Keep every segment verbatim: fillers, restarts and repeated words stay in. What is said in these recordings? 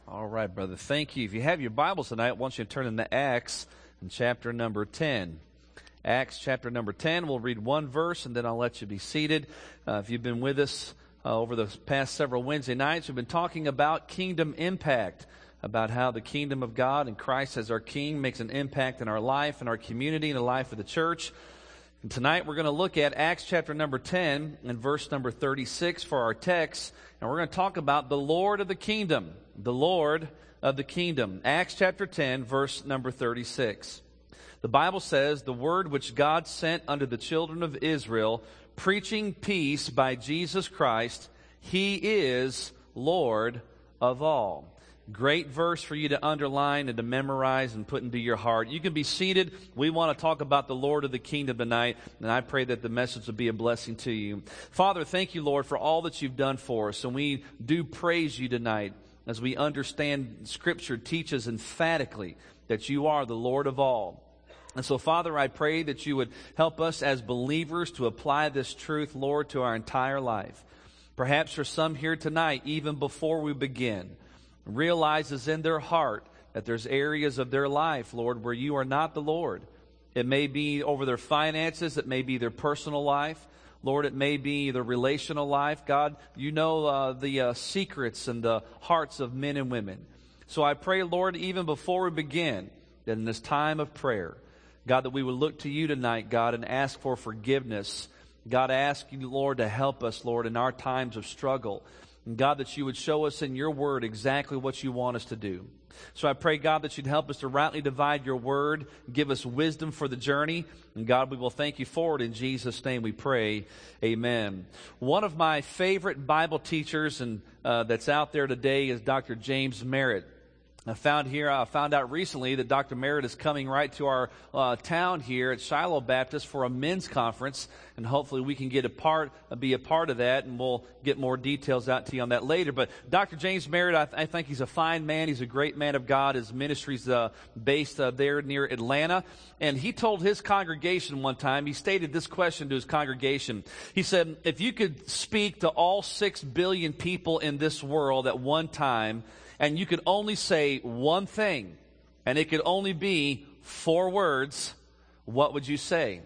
All right, brother. Thank you. If you have your Bibles tonight, I want you to turn into Acts in chapter number ten. Acts chapter number ten. We'll read one verse, and then I'll let you be seated. Uh, if you've been with us uh, over the past several Wednesday nights, we've been talking about kingdom impact, about how the kingdom of God and Christ as our King makes an impact in our life, in our community, in the life of the church. And tonight we're going to look at Acts chapter number ten and verse number thirty-six for our text. And we're going to talk about the Lord of the kingdom. The Lord of the kingdom. Acts chapter ten, verse number thirty-six. The Bible says, "The word which God sent unto the children of Israel, preaching peace by Jesus Christ, He is Lord of all." Great verse for you to underline and to memorize and put into your heart. You can be seated. We want to talk about the Lord of the kingdom tonight, and I pray that the message will be a blessing to you. Father, thank you, Lord, for all that you've done for us, and we do praise you tonight as we understand Scripture teaches emphatically that you are the Lord of all. And so, Father, I pray that you would help us as believers to apply this truth, Lord, to our entire life. Perhaps for some here tonight, even before we begin, realizes in their heart that there's areas of their life, Lord, where you are not the Lord. It may be over their finances. It may be their personal life. Lord, it may be the relational life. God, you know uh, the uh, secrets and the hearts of men and women. So I pray, Lord, even before we begin, that in this time of prayer, God, that we would look to you tonight, God, and ask for forgiveness. God, I ask you, Lord, to help us, Lord, in our times of struggle. And God, that you would show us in your word exactly what you want us to do. So I pray, God, that you'd help us to rightly divide your word, give us wisdom for the journey. And God, we will thank you for it. In Jesus' name we pray. Amen. One of my favorite Bible teachers and uh, that's out there today is Doctor James Merritt. I found here, I found out recently that Doctor Merritt is coming right to our uh, town here at Shiloh Baptist for a men's conference, and hopefully we can get a part, uh, be a part of that, and we'll get more details out to you on that later. But Doctor James Merritt, I, th- I think he's a fine man. He's a great man of God. His ministry's uh, based uh, there near Atlanta, and he told his congregation one time, he stated this question to his congregation. He said, if you could speak to all six billion people in this world at one time, and you could only say one thing, and it could only be four words, what would you say?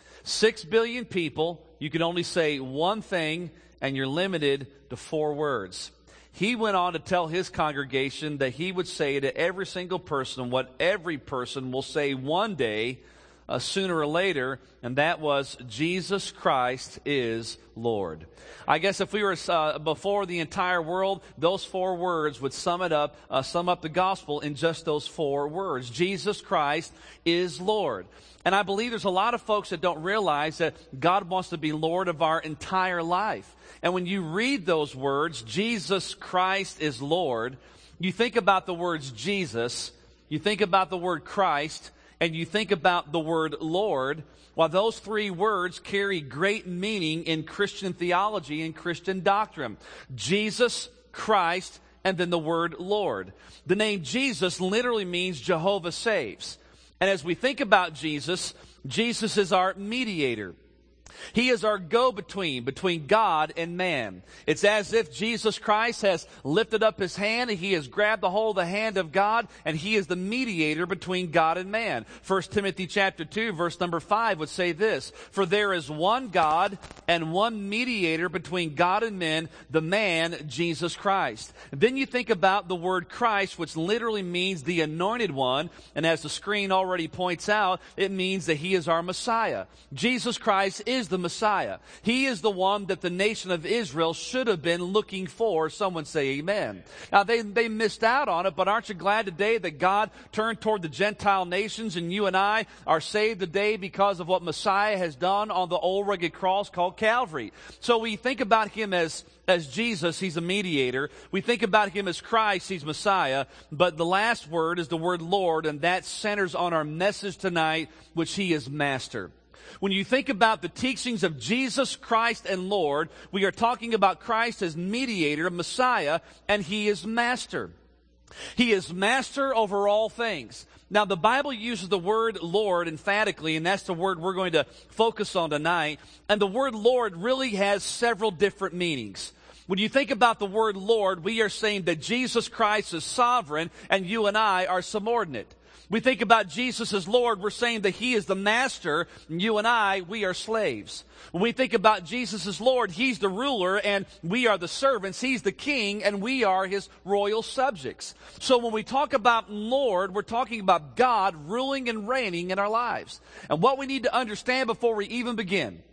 Six billion people, you can only say one thing, and you're limited to four words. He went on to tell his congregation that he would say to every single person what every person will say one day, uh, sooner or later, and that was, Jesus Christ is Lord. I guess if we were uh, before the entire world, those four words would sum it up, uh, sum up the gospel in just those four words. Jesus Christ is Lord. And I believe there's a lot of folks that don't realize that God wants to be Lord of our entire life. And when you read those words, Jesus Christ is Lord, you think about the words Jesus, you think about the word Christ, and you think about the word Lord. While those three words carry great meaning in Christian theology and Christian doctrine. Jesus, Christ, and then the word Lord. The name Jesus literally means Jehovah saves. And as we think about Jesus, Jesus is our mediator. He is our go-between, between God and man. It's as if Jesus Christ has lifted up His hand, and He has grabbed the hold of the hand of God, and He is the mediator between God and man. First Timothy chapter two, verse number five would say this, "For there is one God and one mediator between God and men, the man, Jesus Christ." And then you think about the word Christ, which literally means the anointed one, and as the screen already points out, it means that He is our Messiah. Jesus Christ is the Messiah. He is the one that the nation of Israel should have been looking for. Someone say amen. Now they, they missed out on it, but aren't you glad today that God turned toward the Gentile nations, and you and I are saved today because of what Messiah has done on the old rugged cross called Calvary. So we think about Him as As Jesus, He's a mediator. We think about Him as Christ, He's Messiah. But the last word is the word Lord, and that centers on our message tonight, which He is Master. When you think about the teachings of Jesus Christ and Lord, we are talking about Christ as mediator, Messiah, and He is Master. He is Master over all things. Now, the Bible uses the word Lord emphatically, and that's the word we're going to focus on tonight. And the word Lord really has several different meanings. When you think about the word Lord, we are saying that Jesus Christ is sovereign and you and I are subordinate. We think about Jesus as Lord, we're saying that He is the master, and you and I, we are slaves. When we think about Jesus as Lord, He's the ruler, and we are the servants. He's the king, and we are His royal subjects. So when we talk about Lord, we're talking about God ruling and reigning in our lives. And what we need to understand before we even begin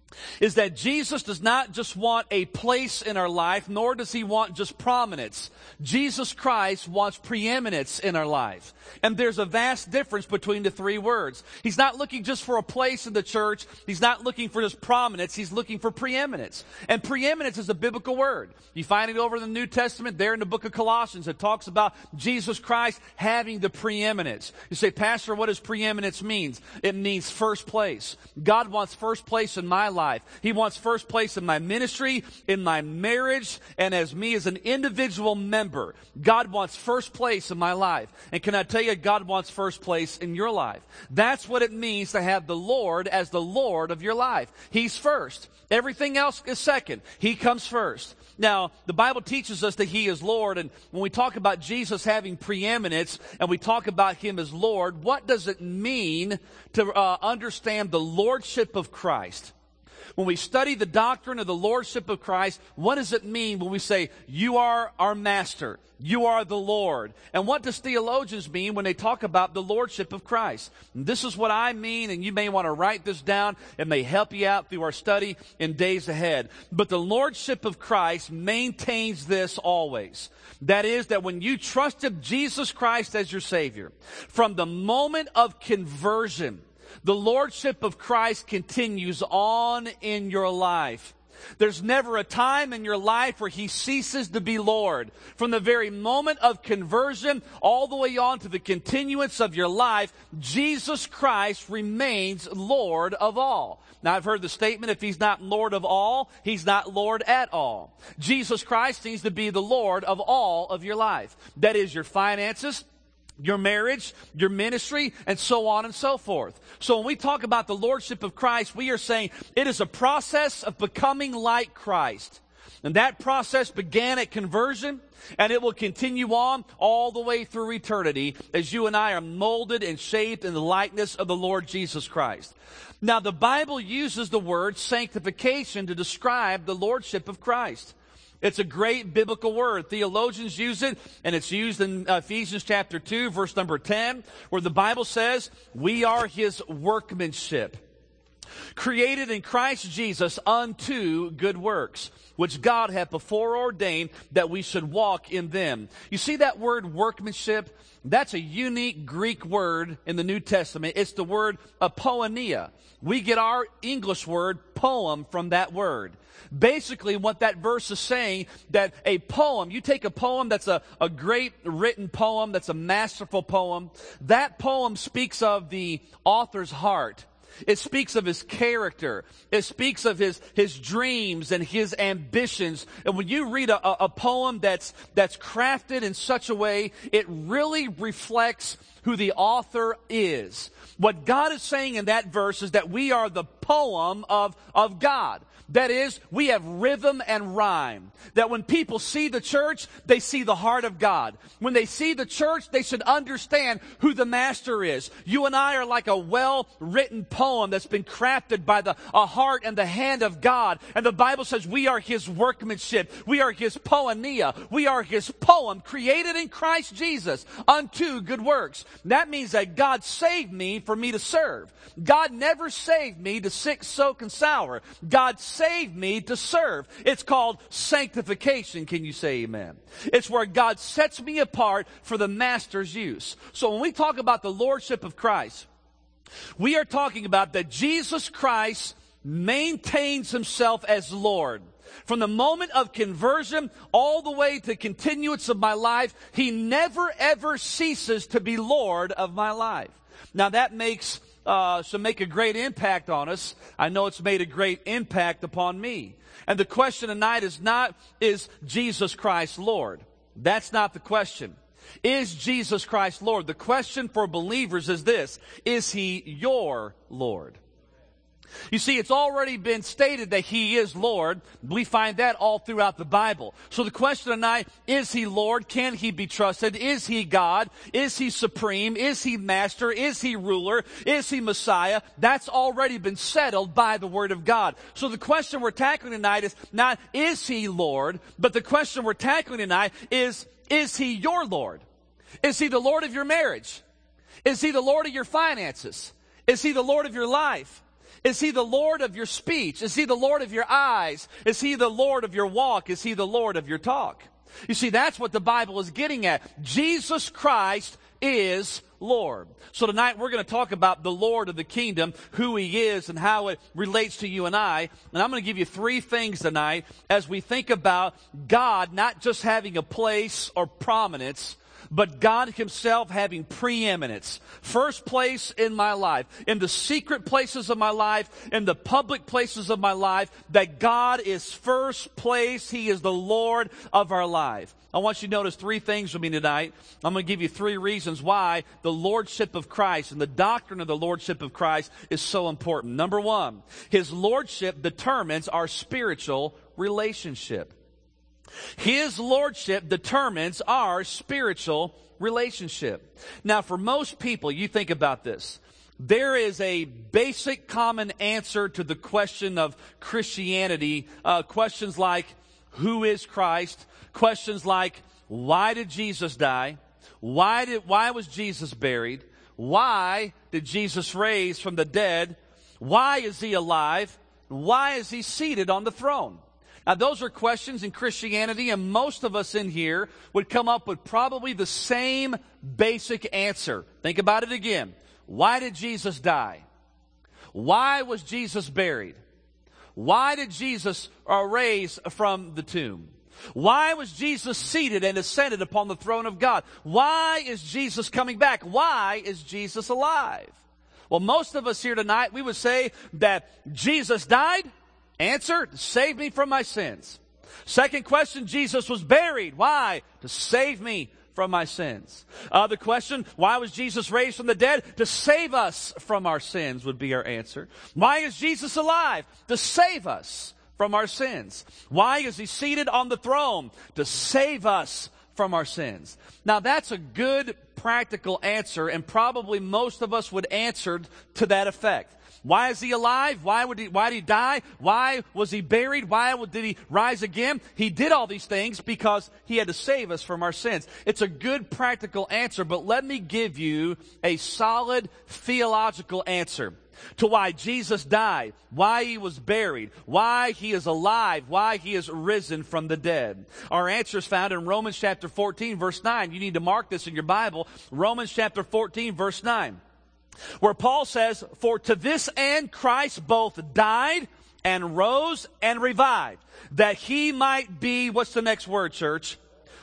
is that Jesus does not just want a place in our life, nor does He want just prominence. Jesus Christ wants preeminence in our life. And there's a vast difference between the three words. He's not looking just for a place in the church. He's not looking for just prominence. He's looking for preeminence. And preeminence is a biblical word. You find it over in the New Testament, there in the book of Colossians. It talks about Jesus Christ having the preeminence. You say, Pastor, what does preeminence mean? It means first place. God wants first place in my life. He wants first place in my ministry, in my marriage, and as me as an individual member. God wants first place in my life. And can I tell you, God wants first place in your life. That's what it means to have the Lord as the Lord of your life. He's first. Everything else is second. He comes first. Now, the Bible teaches us that He is Lord, and when we talk about Jesus having preeminence, and we talk about Him as Lord, what does it mean to uh, understand the Lordship of Christ? When we study the doctrine of the Lordship of Christ, what does it mean when we say, you are our master, you are the Lord? And what does theologians mean when they talk about the Lordship of Christ? And this is what I mean, and you may want to write this down. It may help you out through our study in days ahead. But the Lordship of Christ maintains this always. That is, that when you trusted Jesus Christ as your Savior, from the moment of conversion, the Lordship of Christ continues on in your life. There's never a time in your life where He ceases to be Lord. From the very moment of conversion all the way on to the continuance of your life, Jesus Christ remains Lord of all. Now, I've heard the statement, if He's not Lord of all, He's not Lord at all. Jesus Christ needs to be the Lord of all of your life. That is your finances, your marriage, your ministry, and so on and so forth. So when we talk about the Lordship of Christ, we are saying it is a process of becoming like Christ. And that process began at conversion, and it will continue on all the way through eternity as you and I are molded and shaped in the likeness of the Lord Jesus Christ. Now, the Bible uses the word sanctification to describe the Lordship of Christ. It's a great biblical word. Theologians use it, and it's used in Ephesians chapter two, verse number ten, where the Bible says, we are His workmanship, created in Christ Jesus unto good works, which God hath before ordained that we should walk in them. You see that word workmanship? That's a unique Greek word in the New Testament. It's the word apoinia. We get our English word poem from that word. Basically, what that verse is saying, that a poem, you take a poem that's a, a great written poem, that's a masterful poem, that poem speaks of the author's heart. It speaks of his character. It speaks of his, his dreams and his ambitions. And when you read a, a, a poem that's, that's crafted in such a way, it really reflects who the author is. What God is saying in that verse is that we are the poem of, of God. That is, we have rhythm and rhyme. That when people see the church, they see the heart of God. When they see the church, they should understand who the master is. You and I are like a well-written poem that's been crafted by the a heart and the hand of God. And the Bible says we are His workmanship. We are His poinia. We are His poem created in Christ Jesus unto good works. That means that God saved me for me to serve. God never saved me to sick, soak, and sour. God saved me to serve. It's called sanctification. Can you say amen? It's where God sets me apart for the master's use. So when we talk about the Lordship of Christ, we are talking about that Jesus Christ maintains Himself as Lord. From the moment of conversion all the way to continuance of my life, He never ever ceases to be Lord of my life. Now that makes Uh, should make a great impact on us. I know it's made a great impact upon me. And the question tonight is not, is Jesus Christ Lord? That's not the question. Is Jesus Christ Lord? The question for believers is this: is He your Lord? You see, it's already been stated that He is Lord. We find that all throughout the Bible. So the question tonight, is He Lord? Can He be trusted? Is He God? Is He supreme? Is He master? Is He ruler? Is He Messiah? That's already been settled by the Word of God. So the question we're tackling tonight is not, is He Lord? But the question we're tackling tonight is, is He your Lord? Is He the Lord of your marriage? Is He the Lord of your finances? Is He the Lord of your life? Is He the Lord of your speech? Is He the Lord of your eyes? Is He the Lord of your walk? Is He the Lord of your talk? You see, that's what the Bible is getting at. Jesus Christ is Lord. So tonight we're going to talk about the Lord of the kingdom, who He is and how it relates to you and I. And I'm going to give you three things tonight as we think about God not just having a place or prominence, but God Himself having preeminence. First place in my life, in the secret places of my life, in the public places of my life, that God is first place. He is the Lord of our life. I want you to notice three things with me tonight. I'm going to give you three reasons why the Lordship of Christ and the doctrine of the Lordship of Christ is so important. Number one, His Lordship determines our spiritual relationship. His Lordship determines our spiritual relationship. Now, for most people, you think about this. There is a basic common answer to the question of Christianity. Uh, questions like, who is Christ? Questions like, why did Jesus die? Why did, why was Jesus buried? Why did Jesus raise from the dead? Why is He alive? Why is He seated on the throne? Now, those are questions in Christianity, and most of us in here would come up with probably the same basic answer. Think about it again. Why did Jesus die? Why was Jesus buried? Why did Jesus uh, raise from the tomb? Why was Jesus seated and ascended upon the throne of God? Why is Jesus coming back? Why is Jesus alive? Well, most of us here tonight, we would say that Jesus died. Answer, to save me from my sins. Second question, Jesus was buried. Why? To save me from my sins. Uh, the question, why was Jesus raised from the dead? To save us from our sins would be our answer. Why is Jesus alive? To save us from our sins. Why is He seated on the throne? To save us from our sins. Now that's a good practical answer, and probably most of us would answer to that effect. Why is He alive? Why would he, why did He die? Why was He buried? Why did He rise again? He did all these things because He had to save us from our sins. It's a good practical answer, but let me give you a solid theological answer to why Jesus died, why He was buried, why He is alive, why He is risen from the dead. Our answer is found in Romans chapter fourteen, verse nine. You need to mark this in your Bible. Romans chapter fourteen, verse nine. Where Paul says, for to this end Christ both died and rose and revived, that He might be, what's the next word, church?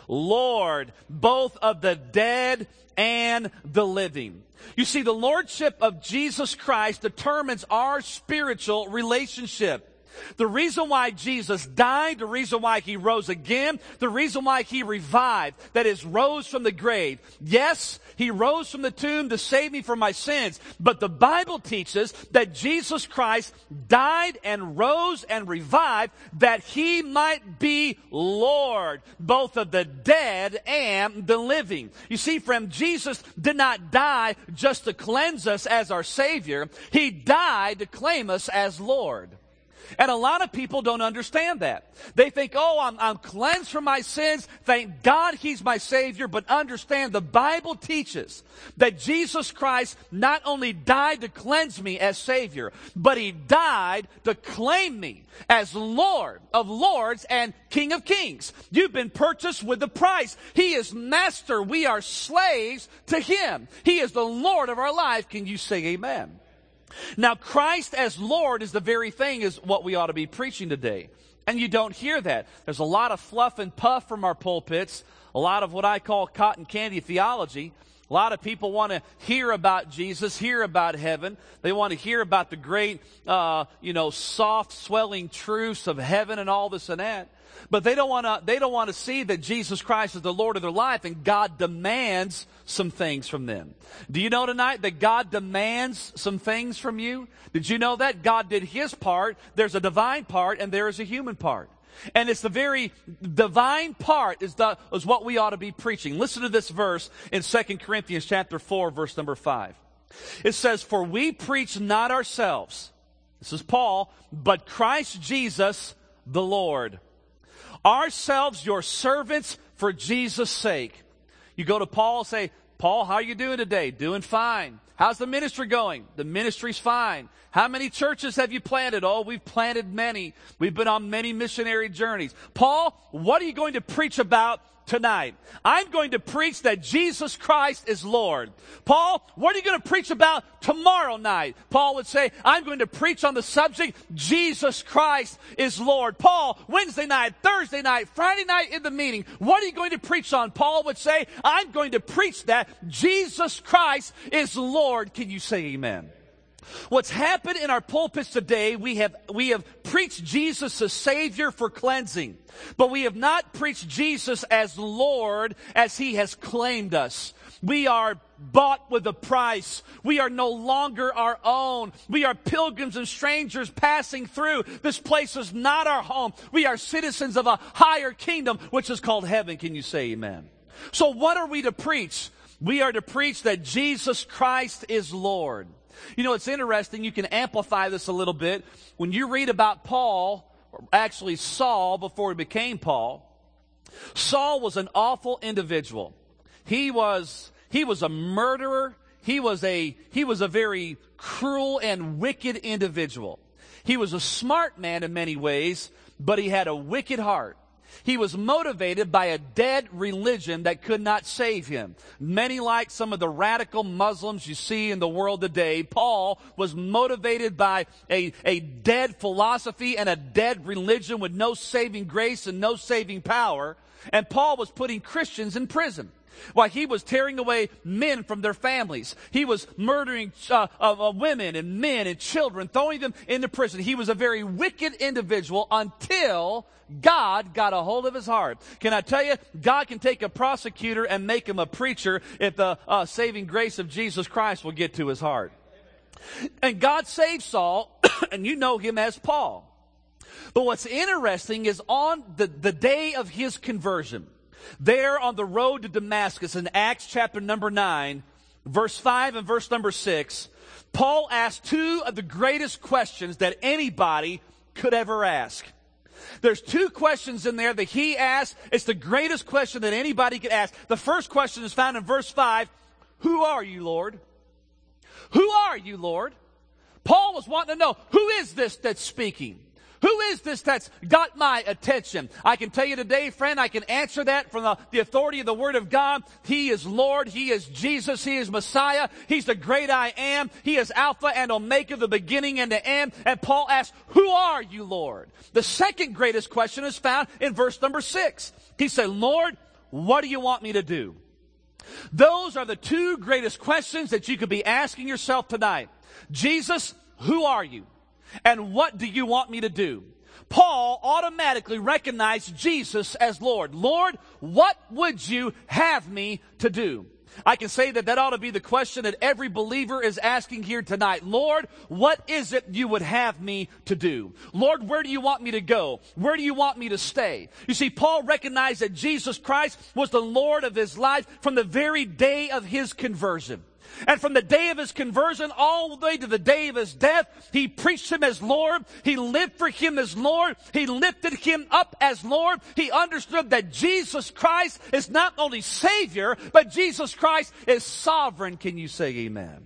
Lord, both of the dead and the living. You see, the Lordship of Jesus Christ determines our spiritual relationship. The reason why Jesus died, the reason why He rose again, the reason why He revived, that is, rose from the grave. Yes, He rose from the tomb to save me from my sins, but the Bible teaches that Jesus Christ died and rose and revived that He might be Lord, both of the dead and the living. You see, friend, Jesus did not die just to cleanse us as our Savior. He died to claim us as Lord. And a lot of people don't understand that. They think, oh, I'm, I'm cleansed from my sins. Thank God He's my Savior. But understand, the Bible teaches that Jesus Christ not only died to cleanse me as Savior, but He died to claim me as Lord of Lords and King of Kings. You've been purchased with a price. He is Master. We are slaves to Him. He is the Lord of our life. Can you say amen? Now, Christ as Lord is the very thing is what we ought to be preaching today. And you don't hear that. There's a lot of fluff and puff from our pulpits, a lot of what I call cotton candy theology. A lot of people want to hear about Jesus, hear about heaven. They want to hear about the great, uh, you know, soft, swelling truths of heaven and all this and that. But they don't want to, they don't want to see that Jesus Christ is the Lord of their life, and God demands some things from them. Do you know tonight that God demands some things from you? Did you know that? God did His part. There's a divine part and there is a human part. And it's the very divine part is, the, is what we ought to be preaching. Listen to this verse in Second Corinthians chapter four, verse number five. It says, "For we preach not ourselves," this is Paul, "but Christ Jesus the Lord. Ourselves your servants for Jesus' sake." You go to Paul and say, "Paul, how are you doing today?" "Doing fine." "How's the ministry going?" "The ministry's fine." "How many churches have you planted?" "Oh, we've planted many. We've been on many missionary journeys." "Paul, what are you going to preach about tonight?" "I'm going to preach that Jesus Christ is Lord." "Paul, what are you going to preach about tomorrow night?" Paul would say, "I'm going to preach on the subject, Jesus Christ is Lord." "Paul, Wednesday night, Thursday night, Friday night in the meeting, what are you going to preach on?" Paul would say, "I'm going to preach that Jesus Christ is Lord." Can you say amen? What's happened in our pulpits today, we have, we have preached Jesus as Savior for cleansing, but we have not preached Jesus as Lord as He has claimed us. We are bought with a price. We are no longer our own. We are pilgrims and strangers passing through. This place is not our home. We are citizens of a higher kingdom, which is called heaven. Can you say amen? So what are we to preach? We are to preach that Jesus Christ is Lord. You know, it's interesting. You can amplify this a little bit. When you read about Paul, or actually Saul before he became Paul, Saul was an awful individual. He was, he was a murderer. He was a, he was a very cruel and wicked individual. He was a smart man in many ways, but he had a wicked heart. He was motivated by a dead religion that could not save him. Many, like some of the radical Muslims you see in the world today, Paul was motivated by a, a dead philosophy and a dead religion with no saving grace and no saving power. And Paul was putting Christians in prison. Why, he was tearing away men from their families. He was murdering uh, uh, women and men and children, throwing them into prison. He was a very wicked individual until God got a hold of his heart. Can I tell you, God can take a prosecutor and make him a preacher if the uh, saving grace of Jesus Christ will get to his heart. And God saved Saul, and you know him as Paul. But what's interesting is on the, the day of his conversion, there on the road to Damascus in Acts chapter number nine, verse five and verse number six, Paul asked two of the greatest questions that anybody could ever ask. There's two questions in there that he asked. It's the greatest question that anybody could ask. The first question is found in verse five. Who are you, Lord? Who are you, Lord? Paul was wanting to know, who is this that's speaking? Who is this that's got my attention? I can tell you today, friend, I can answer that from the, the authority of the Word of God. He is Lord. He is Jesus. He is Messiah. He's the great I am. He is Alpha and Omega, the beginning and the end. And Paul asks, who are you, Lord? The second greatest question is found in verse number six. He said, Lord, what do you want me to do? Those are the two greatest questions that you could be asking yourself tonight. Jesus, who are you? And what do you want me to do? Paul automatically recognized Jesus as Lord. Lord, what would you have me to do? I can say that that ought to be the question that every believer is asking here tonight. Lord, what is it you would have me to do? Lord, where do you want me to go? Where do you want me to stay? You see, Paul recognized that Jesus Christ was the Lord of his life from the very day of his conversion. And from the day of his conversion all the way to the day of his death, he preached him as Lord. He lived for him as Lord. He lifted him up as Lord. He understood that Jesus Christ is not only Savior, but Jesus Christ is sovereign. Can you say amen?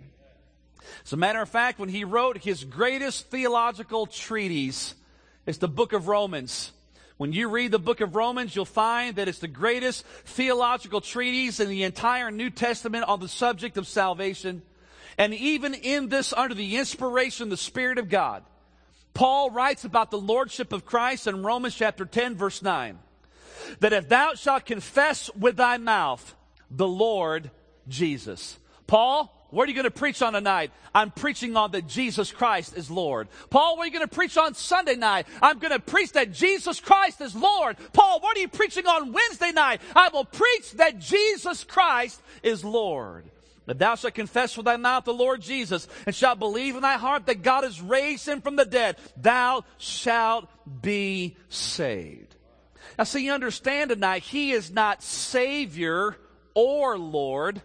As a matter of fact, when he wrote his greatest theological treatise, it's the book of Romans. When you read the book of Romans, you'll find that it's the greatest theological treatise in the entire New Testament on the subject of salvation. And even in this, under the inspiration of the Spirit of God, Paul writes about the lordship of Christ in Romans chapter ten, verse nine. That if thou shalt confess with thy mouth the Lord Jesus. Paul, what are you going to preach on tonight? I'm preaching on that Jesus Christ is Lord. Paul, what are you going to preach on Sunday night? I'm going to preach that Jesus Christ is Lord. Paul, what are you preaching on Wednesday night? I will preach that Jesus Christ is Lord. But thou shalt confess with thy mouth the Lord Jesus, and shalt believe in thy heart that God has raised him from the dead. Thou shalt be saved. Now see, you understand tonight, he is not Savior or Lord.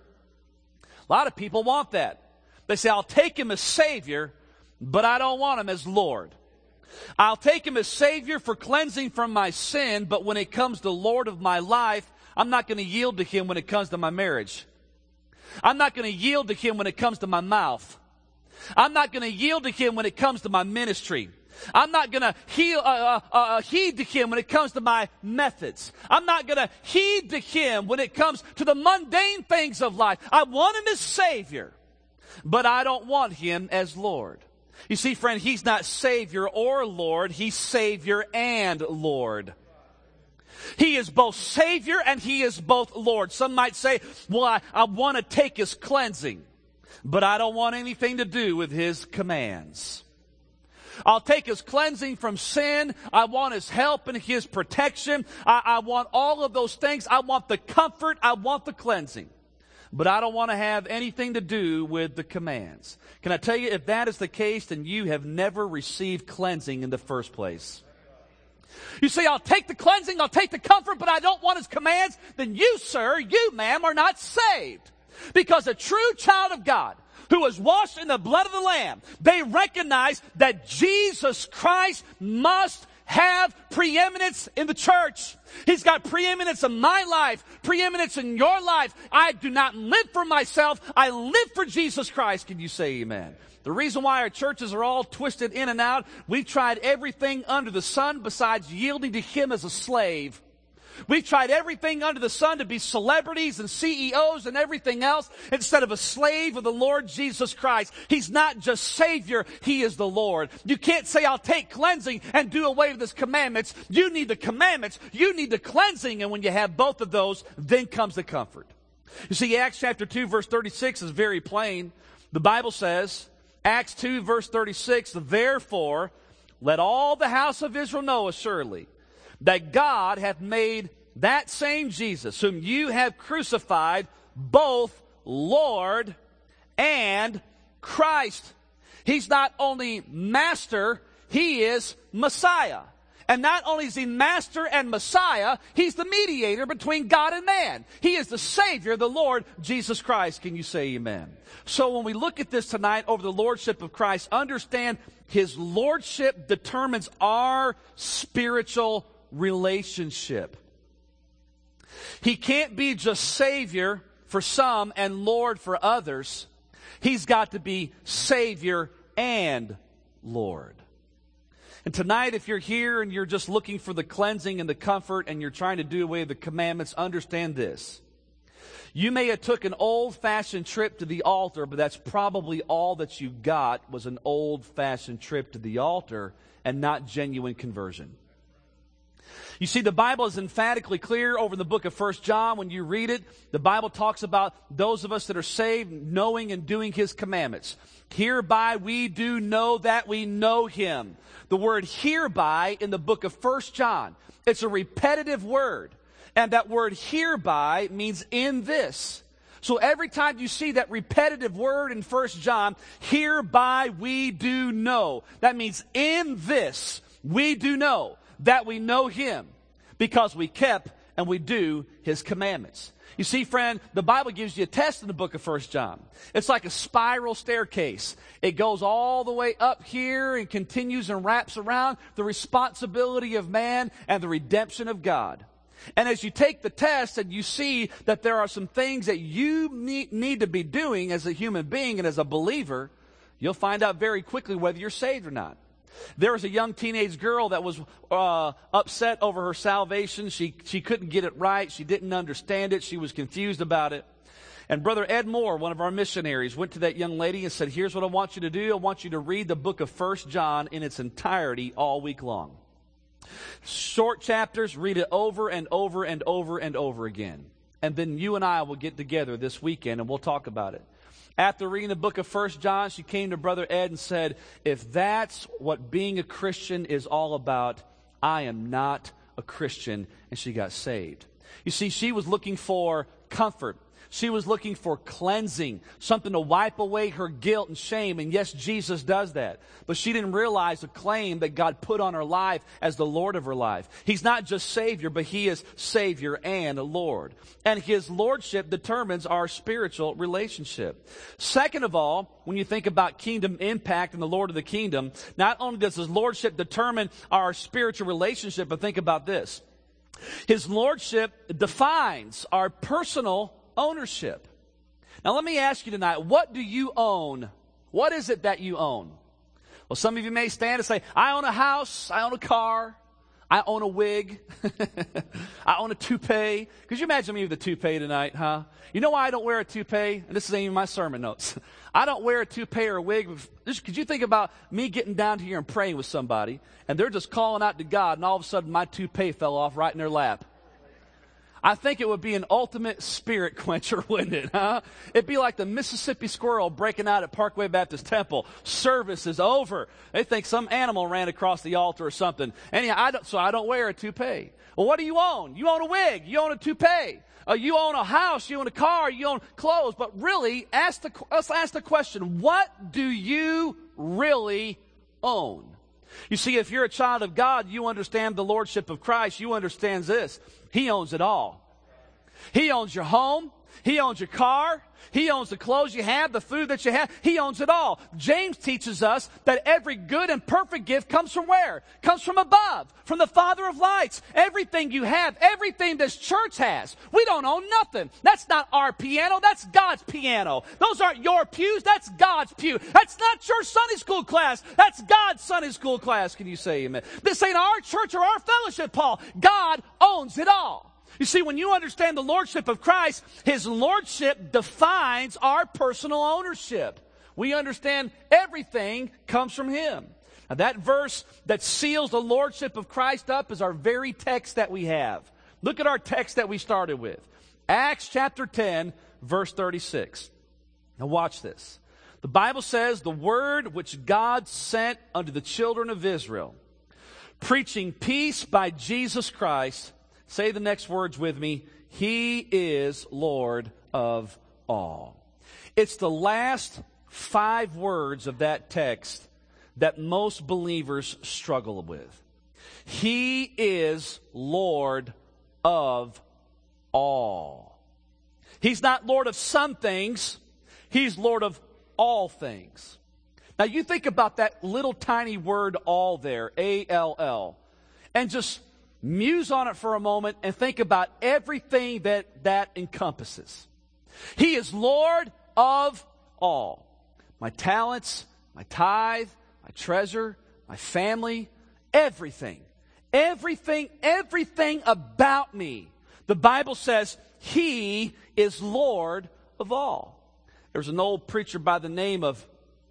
A lot of people want that. They say, I'll take him as Savior, but I don't want him as Lord. I'll take him as Savior for cleansing from my sin, but when it comes to Lord of my life, I'm not going to yield to him when it comes to my marriage. I'm not going to yield to him when it comes to my mouth. I'm not going to yield to him when it comes to my ministry. I'm not going to heal, uh, uh, uh, heed to him when it comes to my methods. I'm not going to heed to him when it comes to the mundane things of life. I want him as Savior, but I don't want him as Lord. You see, friend, he's not Savior or Lord. He's Savior and Lord. He is both Savior and he is both Lord. Some might say, well, I, I want to take his cleansing, but I don't want anything to do with his commands. I'll take his cleansing from sin. I want his help and his protection. I, I want all of those things. I want the comfort. I want the cleansing. But I don't want to have anything to do with the commands. Can I tell you, if that is the case, then you have never received cleansing in the first place. You say, I'll take the cleansing, I'll take the comfort, but I don't want his commands. Then you, sir, you, ma'am, are not saved. Because a true child of God who was washed in the blood of the Lamb, they recognize that Jesus Christ must have preeminence in the church. He's got preeminence in my life, preeminence in your life. I do not live for myself. I live for Jesus Christ. Can you say amen? The reason why our churches are all twisted in and out, we've tried everything under the sun besides yielding to him as a slave. We've tried everything under the sun to be celebrities and C E Os and everything else instead of a slave of the Lord Jesus Christ. He's not just Savior, he is the Lord. You can't say, I'll take cleansing and do away with his commandments. You need the commandments, you need the cleansing, and when you have both of those, then comes the comfort. You see, Acts chapter two, verse thirty-six is very plain. The Bible says, Acts two, verse thirty-six, therefore, let all the house of Israel know assuredly that God hath made that same Jesus, whom you have crucified, both Lord and Christ. He's not only Master, he is Messiah. And not only is he Master and Messiah, he's the mediator between God and man. He is the Savior, the Lord Jesus Christ. Can you say amen? So when we look at this tonight over the Lordship of Christ, understand his Lordship determines our spiritual relationship. He can't be just Savior for some and Lord for others. He's got to be Savior and Lord. And tonight, if you're here and you're just looking for the cleansing and the comfort and you're trying to do away with the commandments, understand this. You may have took an old-fashioned trip to the altar, but that's probably all that you got was an old-fashioned trip to the altar and not genuine conversion. You see, the Bible is emphatically clear over in the book of First John. When you read it, the Bible talks about those of us that are saved knowing and doing his commandments. Hereby we do know that we know him. The word hereby in the book of First John, it's a repetitive word. And that word hereby means in this. So every time you see that repetitive word in First John, hereby we do know. That means in this we do know that we know him because we kept and we do his commandments. You see, friend, the Bible gives you a test in the book of First John. It's like a spiral staircase. It goes all the way up here and continues and wraps around the responsibility of man and the redemption of God. And as you take the test and you see that there are some things that you need, need to be doing as a human being and as a believer, you'll find out very quickly whether you're saved or not. There was a young teenage girl that was uh, upset over her salvation. She she couldn't get it right. She didn't understand it. She was confused about it. And Brother Ed Moore, one of our missionaries, went to that young lady and said, here's what I want you to do. I want you to read the book of First John in its entirety all week long. Short chapters, read it over and over and over and over again. and then you and I will get together this weekend and we'll talk about it. After reading the book of First John, she came to Brother Ed and said, if that's what being a Christian is all about, I am not a Christian, and she got saved. You see, she was looking for comfort. She was looking for cleansing, something to wipe away her guilt and shame. And yes, Jesus does that. But she didn't realize the claim that God put on her life as the Lord of her life. He's not just Savior, but He is Savior and Lord. And His Lordship determines our spiritual relationship. Second of all, when you think about kingdom impact and the Lord of the kingdom, not only does His Lordship determine our spiritual relationship, but think about this. His Lordship defines our personal ownership. Now let me ask you tonight, what do you own? What is it that you own? Well, some of you may stand and say, I own a house, I own a car, I own a wig, I own a toupee. Could you imagine me with a toupee tonight, huh? You know why I don't wear a toupee? And this isn't even my sermon notes. I don't wear a toupee or a wig. Just, could you think about me getting down here and praying with somebody, and they're just calling out to God, and all of a sudden my toupee fell off right in their lap? I think it would be an ultimate spirit quencher, wouldn't it, huh? It'd be like the Mississippi squirrel breaking out at Parkway Baptist Temple. Service is over. They think some animal ran across the altar or something. Anyhow, I don't, so I don't wear a toupee. Well, what do you own? You own a wig. You own a toupee. Uh, you own a house. You own a car. You own clothes. But really, ask the, let's ask the question, what do you really own? You see, if you're a child of God, you understand the Lordship of Christ. You understand this. He owns it all. He owns your home. He owns your car. He owns the clothes you have, the food that you have. He owns it all. James teaches us that every good and perfect gift comes from where? Comes from above, from the Father of lights. Everything you have, everything this church has, we don't own nothing. That's not our piano. That's God's piano. Those aren't your pews. That's God's pew. That's not your Sunday school class. That's God's Sunday school class. Can you say amen? This ain't our church or our fellowship, Paul. God owns it all. You see, when you understand the Lordship of Christ, His Lordship defines our personal ownership. We understand everything comes from Him. Now, that verse that seals the Lordship of Christ up is our very text that we have. Look at our text that we started with. Acts chapter ten, verse thirty-six. Now watch this. The Bible says, the word which God sent unto the children of Israel, preaching peace by Jesus Christ. Say the next words with me. He is Lord of all. It's the last five words of that text that most believers struggle with. He is Lord of all. He's not Lord of some things. He's Lord of all things. Now you think about that little tiny word all there, A L L, and just muse on it for a moment and think about everything that that encompasses. He is Lord of all. My talents, my tithe, my treasure, my family, everything. Everything, everything about me. The Bible says He is Lord of all. There's an old preacher by the name of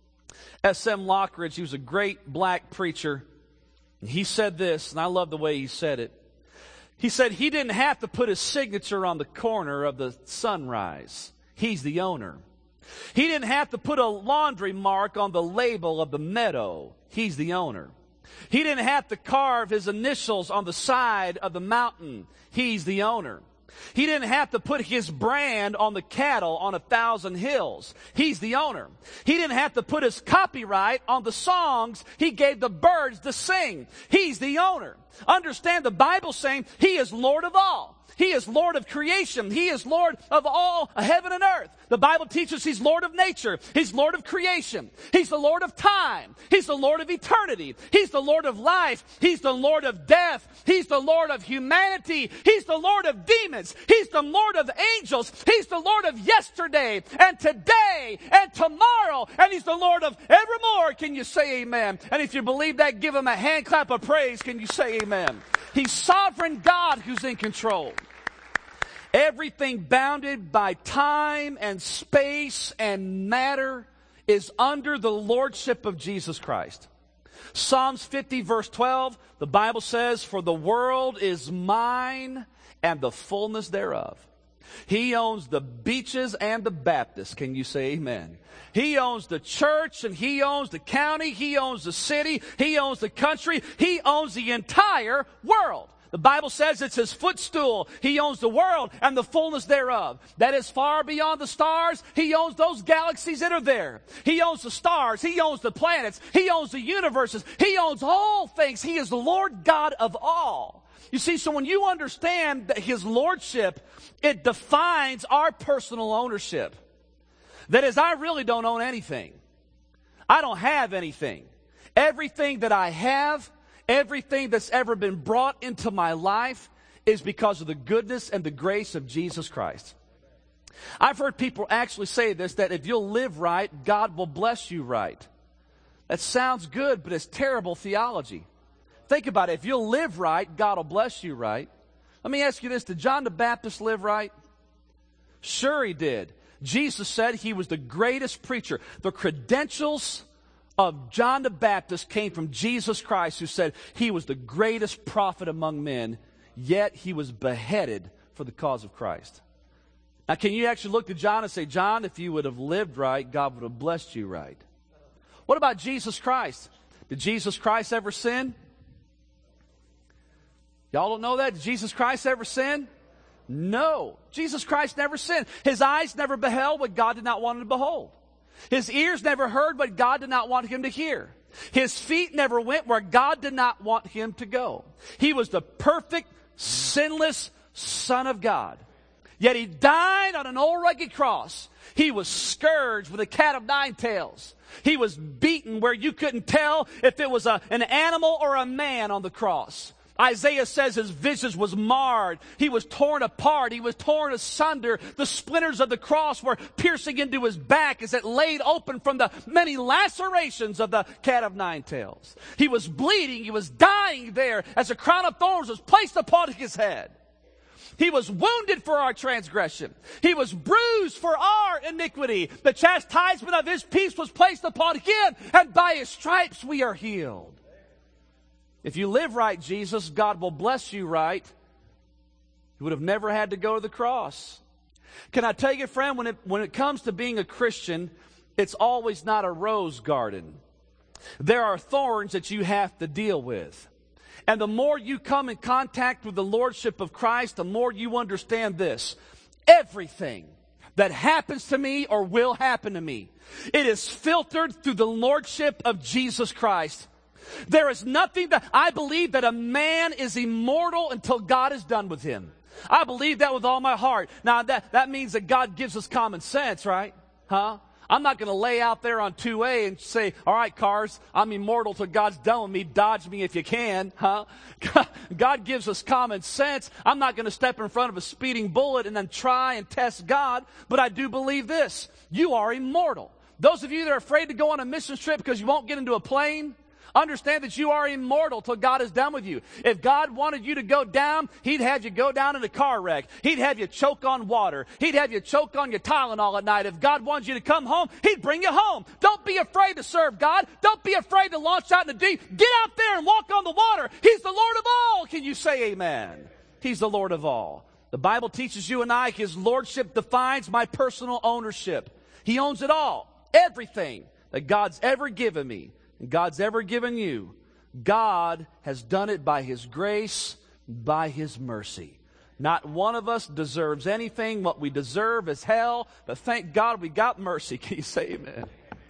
S M Lockridge. He was a great black preacher. He said this, and I love the way he said it. He said he didn't have to put his signature on the corner of the sunrise. He's the owner. He didn't have to put a laundry mark on the label of the meadow. He's the owner. He didn't have to carve his initials on the side of the mountain. He's the owner. He didn't have to put his brand on the cattle on a thousand hills. He's the owner. He didn't have to put his copyright on the songs He gave the birds to sing. He's the owner. Understand, the Bible saying He is Lord of all. He is Lord of creation. He is Lord of all heaven and earth. The Bible teaches He's Lord of nature. He's Lord of creation. He's the Lord of time. He's the Lord of eternity. He's the Lord of life. He's the Lord of death. He's the Lord of humanity. He's the Lord of demons. He's the Lord of angels. He's the Lord of yesterday and today and tomorrow. And He's the Lord of evermore. Can you say amen? And if you believe that, give Him a hand clap of praise. Can you say amen? He's sovereign God who's in control. Everything bounded by time and space and matter is under the Lordship of Jesus Christ. Psalms fifty verse twelve, the Bible says, for the world is mine and the fullness thereof. He owns the beaches and the Baptists. Can you say amen? He owns the church and He owns the county. He owns the city. He owns the country. He owns the entire world. The Bible says it's His footstool. He owns the world and the fullness thereof. That is far beyond the stars. He owns those galaxies that are there. He owns the stars. He owns the planets. He owns the universes. He owns all things. He is the Lord God of all. You see, so when you understand that His lordship, it defines our personal ownership. That is, I really don't own anything. I don't have anything. Everything that I have, everything that's ever been brought into my life is because of the goodness and the grace of Jesus Christ. I've heard people actually say this, that if you'll live right, God will bless you right. That sounds good, but it's terrible theology. Think about it. If you'll live right, God will bless you right. Let me ask you this. Did John the Baptist live right? Sure he did. Jesus said he was the greatest preacher. The credentials of John the Baptist came from Jesus Christ, who said he was the greatest prophet among men, yet he was beheaded for the cause of Christ. Now, can you actually look to John and say, John, if you would have lived right, God would have blessed you right? What about Jesus Christ? Did Jesus Christ ever sin? Y'all don't know that? Did Jesus Christ ever sin? No. Jesus Christ never sinned. His eyes never beheld what God did not want him to behold. His ears never heard what God did not want him to hear. His feet never went where God did not want him to go. He was the perfect, sinless Son of God. Yet He died on an old rugged cross. He was scourged with a cat of nine tails. He was beaten where you couldn't tell if it was a, an animal or a man on the cross. Isaiah says his visage was marred. He was torn apart. He was torn asunder. The splinters of the cross were piercing into his back as it laid open from the many lacerations of the cat of nine tails. He was bleeding. He was dying there as a crown of thorns was placed upon his head. He was wounded for our transgression. He was bruised for our iniquity. The chastisement of His peace was placed upon Him, and by His stripes we are healed. If you live right, Jesus, God will bless you right. You would have never had to go to the cross. Can I tell you, friend, when it, when it comes to being a Christian, it's always not a rose garden. There are thorns that you have to deal with. And the more you come in contact with the Lordship of Christ, the more you understand this. Everything that happens to me or will happen to me, it is filtered through the Lordship of Jesus Christ. There is nothing that, I believe that a man is immortal until God is done with him. I believe that with all my heart. Now that, that means that God gives us common sense, right? Huh? I'm not going to lay out there on two A and say, all right, cars, I'm immortal till God's done with me. Dodge me if you can, huh? God gives us common sense. I'm not going to step in front of a speeding bullet and then try and test God. But I do believe this. You are immortal. Those of you that are afraid to go on a mission trip because you won't get into a plane, understand that you are immortal till God is done with you. If God wanted you to go down, He'd have you go down in a car wreck. He'd have you choke on water. He'd have you choke on your Tylenol at night. If God wanted you to come home, He'd bring you home. Don't be afraid to serve God. Don't be afraid to launch out in the deep. Get out there and walk on the water. He's the Lord of all. Can you say amen? He's the Lord of all. The Bible teaches you and I, His lordship defines my personal ownership. He owns it all. Everything that God's ever given me, and God's ever given you, God has done it by His grace, by His mercy. Not one of us deserves anything. What we deserve is hell, but thank God we got mercy. Can you say amen?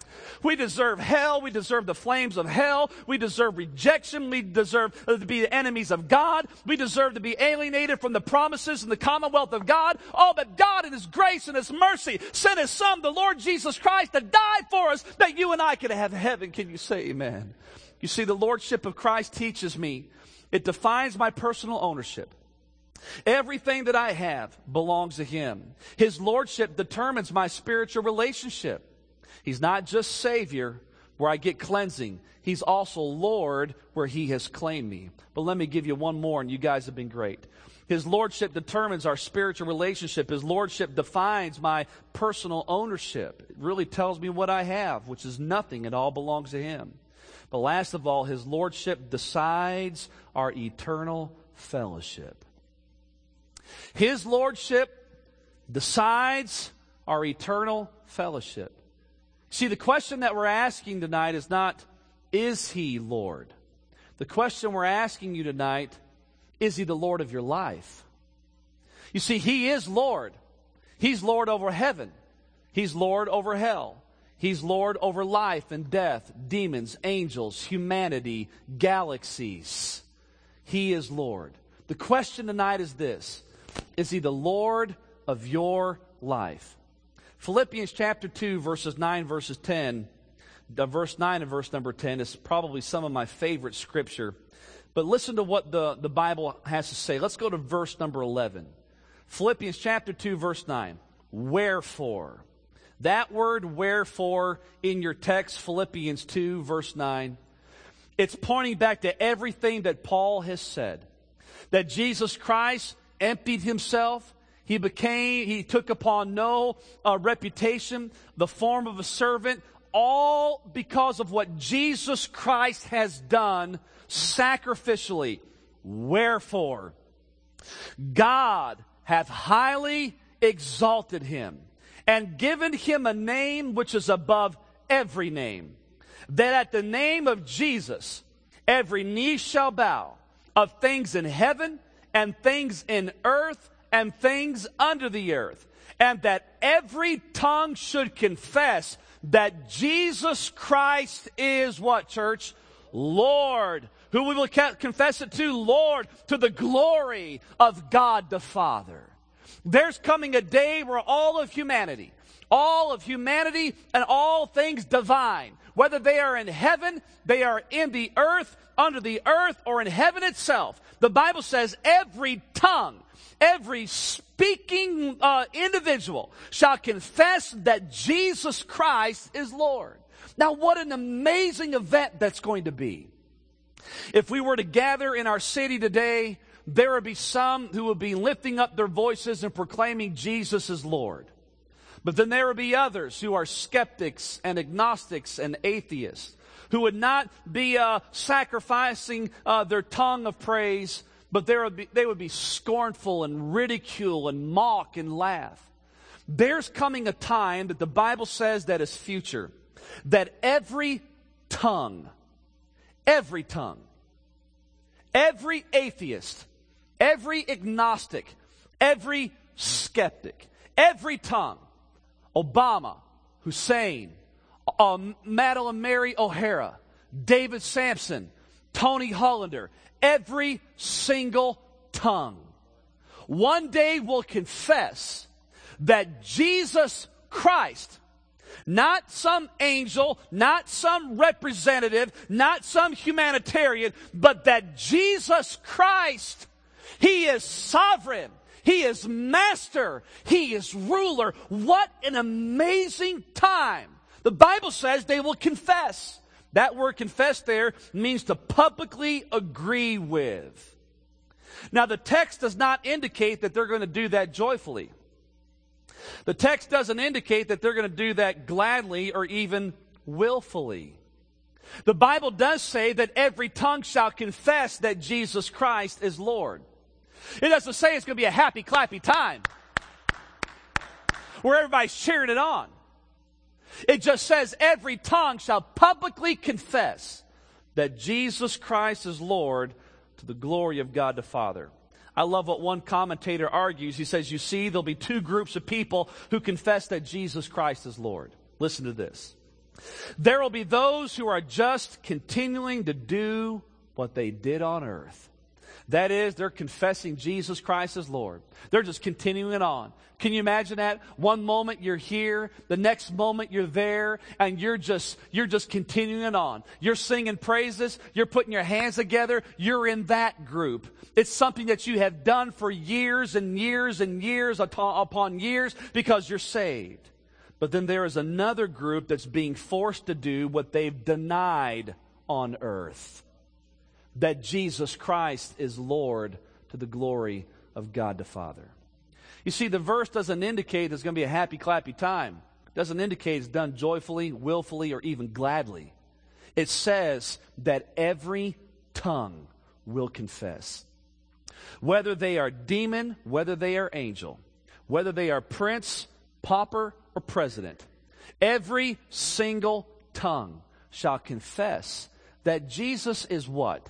We deserve hell. We deserve the flames of hell. We deserve rejection. We deserve to be the enemies of God. We deserve to be alienated from the promises and the commonwealth of God. Oh, but God in His grace and His mercy sent His Son, the Lord Jesus Christ, to die for us that you and I could have heaven. Can you say amen? You see, the lordship of Christ teaches me. It defines my personal ownership. Everything that I have belongs to Him. His lordship determines my spiritual relationship. He's not just Savior where I get cleansing. He's also Lord where He has claimed me. But let me give you one more, and you guys have been great. His lordship determines our spiritual relationship. His lordship defines my personal ownership. It really tells me what I have, which is nothing. It all belongs to Him. But last of all, His lordship decides our eternal fellowship. His lordship decides our eternal fellowship. See, the question that we're asking tonight is not, is He Lord? The question we're asking you tonight, is He the Lord of your life? You see, He is Lord. He's Lord over heaven. He's Lord over hell. He's Lord over life and death, demons, angels, humanity, galaxies. He is Lord. The question tonight is this: is He the Lord of your life? Philippians chapter two, verses nine, verses ten, uh, verse nine and verse number ten is probably some of my favorite scripture. But listen to what the, the Bible has to say. Let's go to verse number eleven. Philippians chapter two, verse nine. Wherefore. That word wherefore in your text, Philippians two, verse nine, it's pointing back to everything that Paul has said. That Jesus Christ emptied Himself. He became, He took upon no uh, reputation, the form of a servant, all because of what Jesus Christ has done sacrificially. Wherefore, God hath highly exalted Him, and given Him a name which is above every name, that at the name of Jesus every knee shall bow, of things in heaven and things in earth and things under the earth, and that every tongue should confess that Jesus Christ is what, church? Lord. Who we will confess it to? Lord, to the glory of God the Father. There's coming a day where all of humanity, all of humanity and all things divine, whether they are in heaven, they are in the earth, under the earth, or in heaven itself, the Bible says every tongue, every speaking uh, individual shall confess that Jesus Christ is Lord. Now, what an amazing event that's going to be. If we were to gather in our city today, there would be some who would be lifting up their voices and proclaiming Jesus as Lord. But then there would be others who are skeptics and agnostics and atheists who would not be uh, sacrificing uh, their tongue of praise, but there would be, they would be scornful and ridicule and mock and laugh. There's coming a time that the Bible says that is future, that every tongue, every tongue, every atheist, every agnostic, every skeptic, every tongue, Obama, Hussein, um, Madeline Mary O'Hara, David Sampson, Tony Hollander, every single tongue, one day will confess that Jesus Christ, not some angel, not some representative, not some humanitarian, but that Jesus Christ, He is sovereign. He is master. He is ruler. What an amazing time. The Bible says they will confess. That word confess there means to publicly agree with. Now, the text does not indicate that they're going to do that joyfully. The text doesn't indicate that they're going to do that gladly or even willfully. The Bible does say that every tongue shall confess that Jesus Christ is Lord. It doesn't say it's going to be a happy, clappy time where everybody's cheering it on. It just says every tongue shall publicly confess that Jesus Christ is Lord to the glory of God the Father. I love what one commentator argues. He says, you see, there'll be two groups of people who confess that Jesus Christ is Lord. Listen to this. There will be those who are just continuing to do what they did on earth. That is, they're confessing Jesus Christ as Lord. They're just continuing it on. Can you imagine that? One moment you're here, the next moment you're there, and you're just you're just continuing it on. You're singing praises, you're putting your hands together, you're in that group. It's something that you have done for years and years and years upon years because you're saved. But then there is another group that's being forced to do what they've denied on earth. That Jesus Christ is Lord to the glory of God the Father. You see, the verse doesn't indicate there's going to be a happy, clappy time. It doesn't indicate it's done joyfully, willfully, or even gladly. It says that every tongue will confess. Whether they are demon, whether they are angel, whether they are prince, pauper, or president. Every single tongue shall confess that Jesus is what?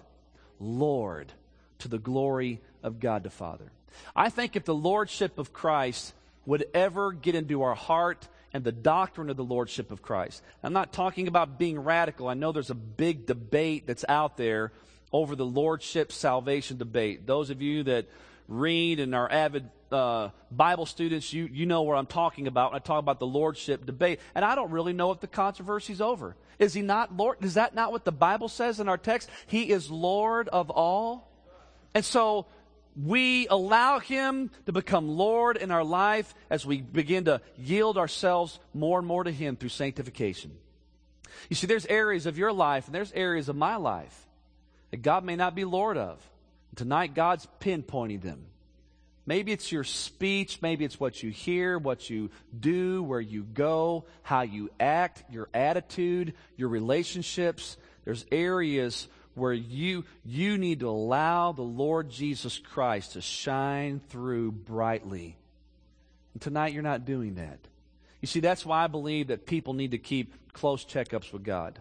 Lord, to the glory of God the Father. I think if the lordship of Christ would ever get into our heart and the doctrine of the lordship of Christ. I'm not talking about being radical. I know there's a big debate that's out there over the lordship salvation debate. Those of you that read and are avid uh, Bible students, you, you know what I'm talking about when I talk about the lordship debate. And I don't really know if the controversy's over. Is he not Lord? Is that not what the Bible says in our text? He is Lord of all. And so we allow him to become Lord in our life as we begin to yield ourselves more and more to him through sanctification. You see, there's areas of your life and there's areas of my life that God may not be Lord of. Tonight, God's pinpointing them. Maybe it's your speech, maybe it's what you hear, what you do, where you go, how you act, your attitude, your relationships. There's areas where you, you need to allow the Lord Jesus Christ to shine through brightly. And tonight you're not doing that. You see, that's why I believe that people need to keep close checkups with God.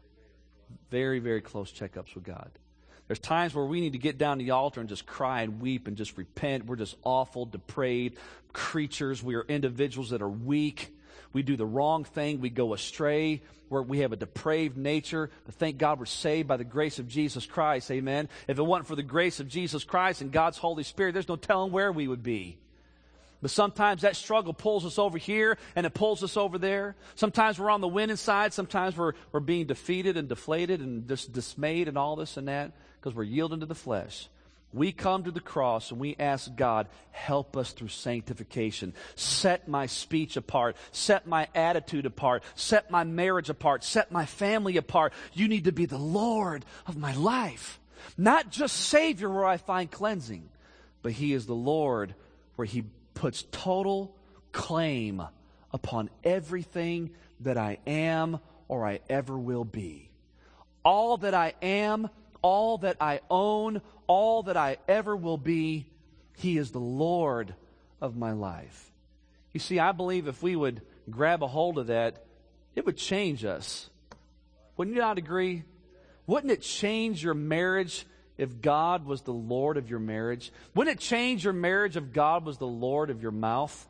Very, very close checkups with God. There's times where we need to get down to the altar and just cry and weep and just repent. We're just awful, depraved creatures. We are individuals that are weak. We do the wrong thing. We go astray. Where we have a depraved nature. But thank God we're saved by the grace of Jesus Christ. Amen. If it wasn't for the grace of Jesus Christ and God's Holy Spirit, there's no telling where we would be. But sometimes that struggle pulls us over here and it pulls us over there. Sometimes we're on the winning side. Sometimes we're, we're being defeated and deflated and just dismayed and all this and that because we're yielding to the flesh. We come to the cross and we ask God, help us through sanctification. Set my speech apart. Set my attitude apart. Set my marriage apart. Set my family apart. You need to be the Lord of my life. Not just Savior where I find cleansing, but He is the Lord where He puts total claim upon everything that I am or I ever will be. All that I am, all that I own, all that I ever will be, He is the Lord of my life. You see, I believe if we would grab a hold of that, it would change us. Wouldn't you not agree? Wouldn't it change your marriage if God was the Lord of your marriage? Wouldn't it change your marriage if God was the Lord of your mouth?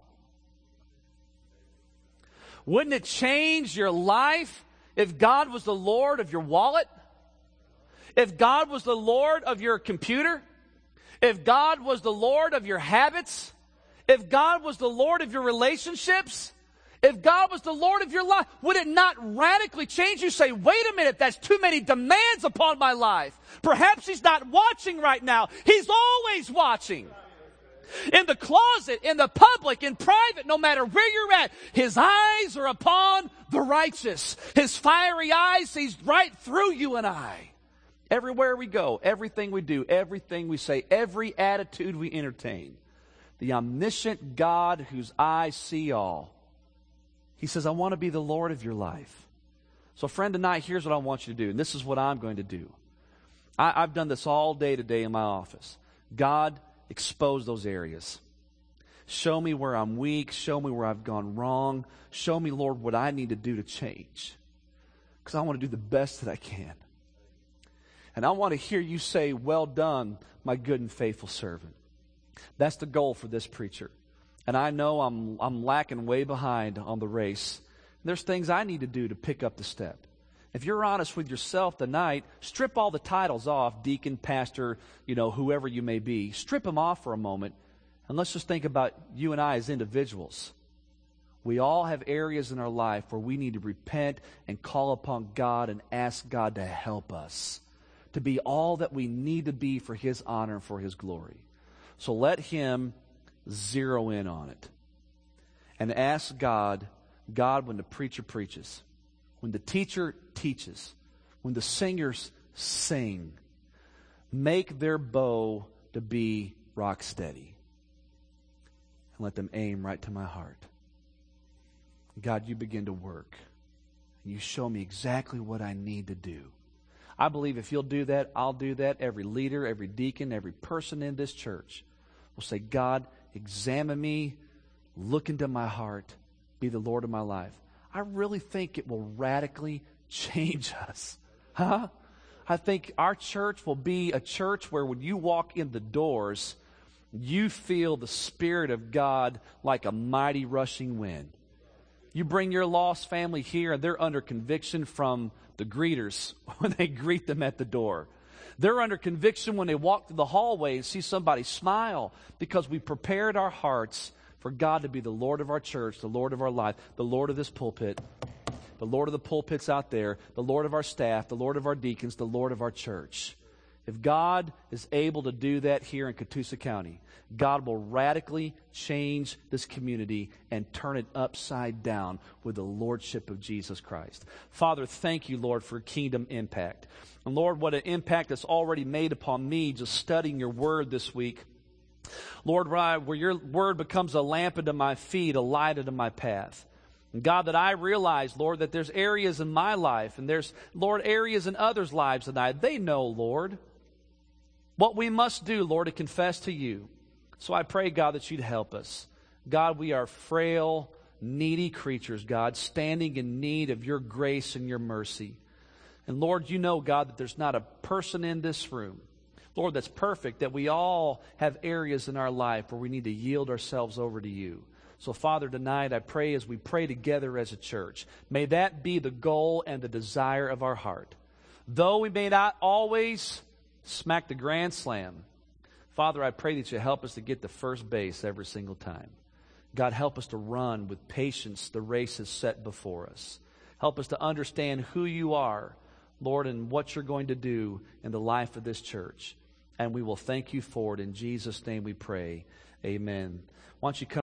Wouldn't it change your life if God was the Lord of your wallet? If God was the Lord of your computer? If God was the Lord of your habits? If God was the Lord of your relationships? If God was the Lord of your life, would it not radically change you? Say, wait a minute, that's too many demands upon my life. Perhaps He's not watching right now. He's always watching. In the closet, in the public, in private, no matter where you're at, His eyes are upon the righteous. His fiery eyes sees right through you and I. Everywhere we go, everything we do, everything we say, every attitude we entertain, the omniscient God whose eyes see all, He says, I want to be the Lord of your life. So friend, tonight, here's what I want you to do, and this is what I'm going to do. I, I've done this all day today in my office. God, expose those areas. Show me where I'm weak. Show me where I've gone wrong. Show me, Lord, what I need to do to change. Because I want to do the best that I can. And I want to hear you say, well done, my good and faithful servant. That's the goal for this preacher. And I know I'm I'm lacking way behind on the race. There's things I need to do to pick up the step. If you're honest with yourself tonight, strip all the titles off, deacon, pastor, you know, whoever you may be. Strip them off for a moment. And let's just think about you and I as individuals. We all have areas in our life where we need to repent and call upon God and ask God to help us to be all that we need to be for His honor and for His glory. So let Him zero in on it. And ask God, God, when the preacher preaches, when the teacher teaches, when the singers sing, make their bow to be rock steady. And let them aim right to my heart. God, you begin to work. And you show me exactly what I need to do. I believe if you'll do that, I'll do that. Every leader, every deacon, every person in this church will say, God, examine me, look into my heart, be the Lord of my life. I really think it will radically change us. Huh? I think our church will be a church where when you walk in the doors, you feel the Spirit of God like a mighty rushing wind. You bring your lost family here, and they're under conviction from the greeters when they greet them at the door. They're under conviction when they walk through the hallway and see somebody smile, because we prepared our hearts for God to be the Lord of our church, the Lord of our life, the Lord of this pulpit, the Lord of the pulpits out there, the Lord of our staff, the Lord of our deacons, the Lord of our church. If God is able to do that here in Catoosa County, God will radically change this community and turn it upside down with the lordship of Jesus Christ. Father, thank you, Lord, for kingdom impact. And Lord, what an impact that's already made upon me just studying your word this week. Lord, where your word becomes a lamp unto my feet, a light unto my path. And God, that I realize, Lord, that there's areas in my life, and there's, Lord, areas in others' lives tonight. They know, Lord, what we must do, Lord, to confess to you. So I pray, God, that you'd help us. God, we are frail, needy creatures, God, standing in need of your grace and your mercy. And Lord, you know, God, that there's not a person in this room, Lord, that's perfect, that we all have areas in our life where we need to yield ourselves over to you. So, Father, tonight I pray as we pray together as a church, may that be the goal and the desire of our heart. Though we may not always smack the grand slam, Father, I pray that you help us to get to first base every single time. God, help us to run with patience the race is set before us. Help us to understand who you are, Lord, and what you're going to do in the life of this church. And we will thank you for it. In Jesus' name we pray. Amen. Why don't you come